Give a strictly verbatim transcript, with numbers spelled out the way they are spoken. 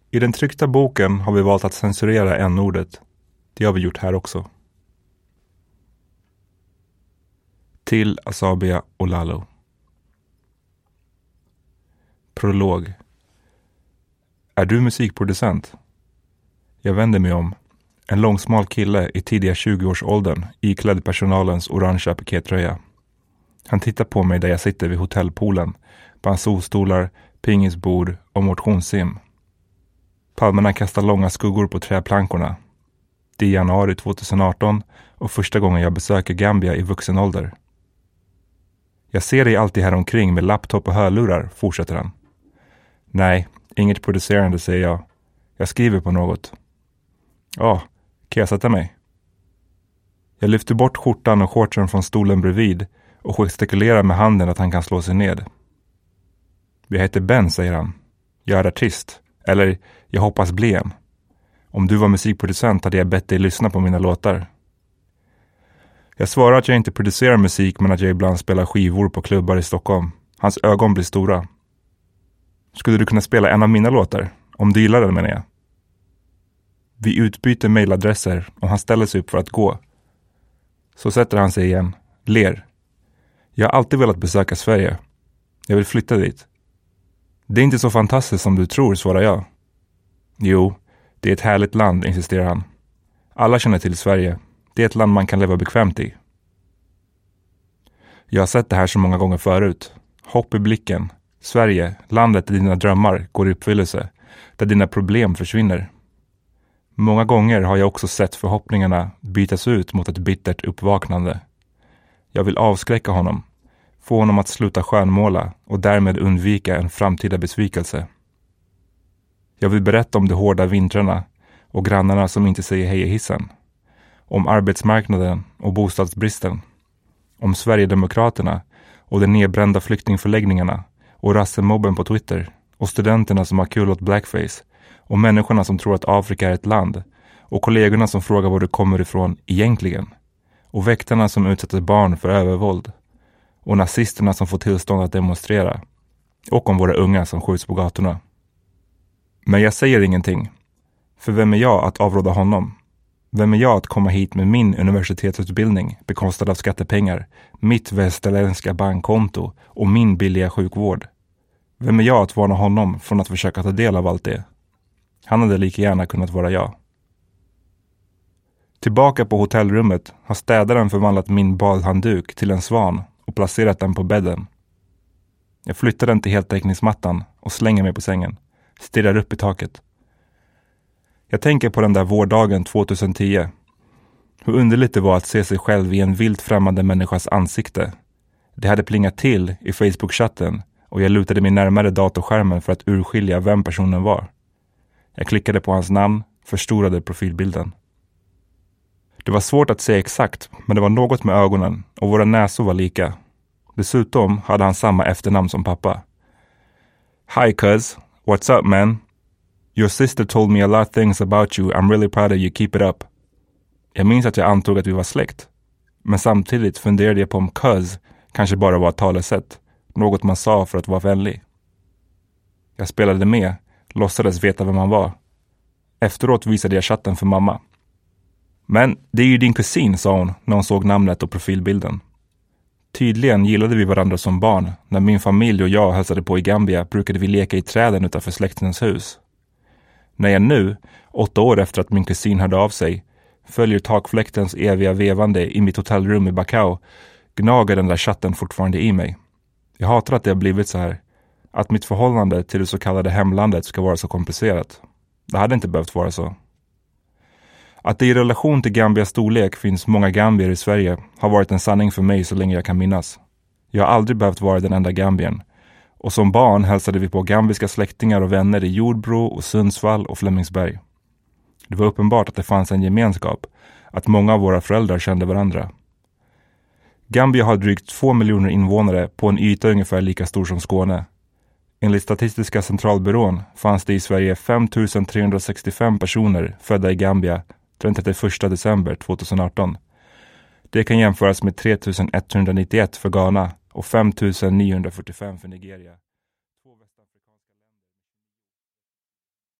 I den tryckta boken har vi valt att censurera n-ordet. Det har vi gjort här också. Till Asabia och Lalo. Prolog. Är du musikproducent? Jag vänder mig om. En långsmal kille i tidiga tjugoårsåldern iklädd personalens orangea pikétröja. Han tittar på mig där jag sitter vid hotellpoolen, bland solstolar, pingisbord och motionssim. Palmerna kastar långa skuggor på träplankorna. Det är januari tjugoarton och första gången jag besöker Gambia i vuxen ålder. Jag ser dig alltid här omkring med laptop och hörlurar, fortsätter han. Nej, inget producerande, säger jag. Jag skriver på något. Ja, kan jag sätta mig? Jag lyfter bort skjortan och shortsen från stolen bredvid och gestikulerar med handen att han kan slå sig ned. Jag heter Ben, säger han. Jag är artist. Eller, jag hoppas bli en. Om du var musikproducent hade jag bett dig lyssna på mina låtar. Jag svarar att jag inte producerar musik men att jag ibland spelar skivor på klubbar i Stockholm. Hans ögon blir stora. Skulle du kunna spela en av mina låtar? Om du gillar den, menar jag. Vi utbyter mejladresser och han ställer sig upp för att gå. Så sätter han sig igen, ler. Jag har alltid velat besöka Sverige. Jag vill flytta dit. Det är inte så fantastiskt som du tror, svarar jag. Jo, det är ett härligt land, insisterar han. Alla känner till Sverige. Det är ett land man kan leva bekvämt i. Jag har sett det här så många gånger förut. Hopp i blicken. Sverige, landet där dina drömmar går i uppfyllelse. Där dina problem försvinner. Många gånger har jag också sett förhoppningarna bytas ut mot ett bittert uppvaknande. Jag vill avskräcka honom. Få honom att sluta skönmåla och därmed undvika en framtida besvikelse. Jag vill berätta om de hårda vintrarna och grannarna som inte säger hej i hissen. Om arbetsmarknaden och bostadsbristen. Om Sverigedemokraterna och de nedbrända flyktingförläggningarna och rassemobben på Twitter och studenterna som har kul åt blackface och människorna som tror att Afrika är ett land och kollegorna som frågar var du kommer ifrån egentligen och väktarna som utsätter barn för övervåld och nazisterna som får tillstånd att demonstrera och om våra unga som skjuts på gatorna. Men jag säger ingenting, för vem är jag att avråda honom? Vem är jag att komma hit med min universitetsutbildning bekostad av skattepengar, mitt västerländska bankkonto och min billiga sjukvård? Vem är jag att varna honom från att försöka ta del av allt det? Han hade lika gärna kunnat vara jag. Tillbaka på hotellrummet har städaren förvandlat min badhandduk till en svan och placerat den på bädden. Jag flyttar den till heltäckningsmattan och slänger mig på sängen. Stirrar upp i taket. Jag tänker på den där vårdagen tjugohundratio. Hur underligt det var att se sig själv i en vilt främmande människas ansikte. Det hade plingat till i Facebook-chatten och jag lutade mig närmare datorskärmen för att urskilja vem personen var. Jag klickade på hans namn, förstorade profilbilden. Det var svårt att säga exakt, men det var något med ögonen och våra näsor var lika. Dessutom hade han samma efternamn som pappa. Hi cuz, what's up man? Your sister told me a lot of things about you. I'm really proud of you. Keep it up. Jag minns att jag antog att vi var släkt. Men samtidigt funderade jag på om cuz kanske bara var ett talesätt. Något man sa för att vara vänlig. Jag spelade med, låtsades veta vem man var. Efteråt visade jag chatten för mamma. Men det är ju din kusin, sa hon när hon såg namnet och profilbilden. Tydligen gillade vi varandra som barn. När min familj och jag hälsade på i Gambia brukade vi leka i träden utanför släktens hus. När jag nu, åtta år efter att min kusin hörde av sig, följer takfläktens eviga vevande i mitt hotellrum i Bacau, gnager den där chatten fortfarande i mig. Jag hatar att det har blivit så här. Att mitt förhållande till det så kallade hemlandet ska vara så komplicerat. Det hade inte behövt vara så. Att det i relation till Gambias storlek finns många gambier i Sverige har varit en sanning för mig så länge jag kan minnas. Jag har aldrig behövt vara den enda gambien. Och som barn hälsade vi på gambiska släktingar och vänner i Jordbro och Sundsvall och Flemingsberg. Det var uppenbart att det fanns en gemenskap, att många av våra föräldrar kände varandra. Gambia har drygt två miljoner invånare på en yta ungefär lika stor som Skåne. Enligt Statistiska centralbyrån fanns det i Sverige fem tusen trehundrasextiofem personer födda i Gambia den trettioförsta december tjugoarton. Det kan jämföras med tre tusen etthundranittioett för Ghana och fem tusen niohundrafyrtiofem för Nigeria.